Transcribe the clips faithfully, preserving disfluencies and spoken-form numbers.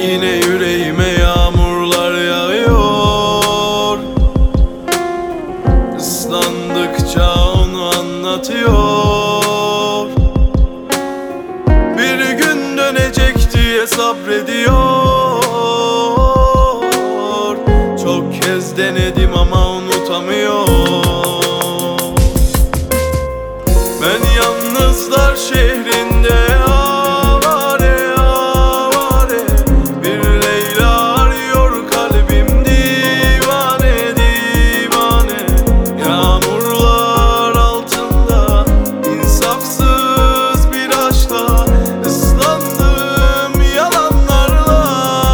Yine yüreğime yağmurlar yağıyor. Islandıkça onu anlatıyor. Bir gün dönecek diye sabrediyor. Çok kez denedim ama unutamıyor. Ben yalnızlar şehrinde avare avare, bir Leyla arıyor kalbim divane divane. Yağmurlar altında insafsız bir aşkla ıslandım yalanlarla.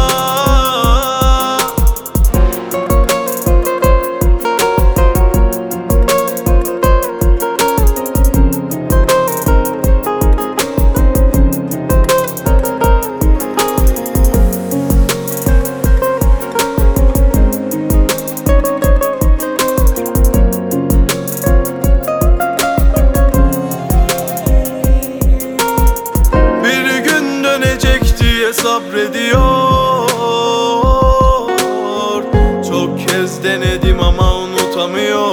Sabrediyor. Çok kez denedim ama unutamıyor.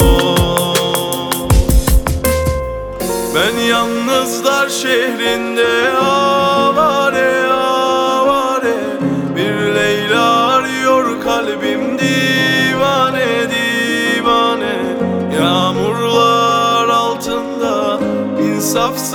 Ben yalnızlar şehrinde avare avare, bir Leyla arıyor kalbim divane divane. Yağmurlar altında insafsız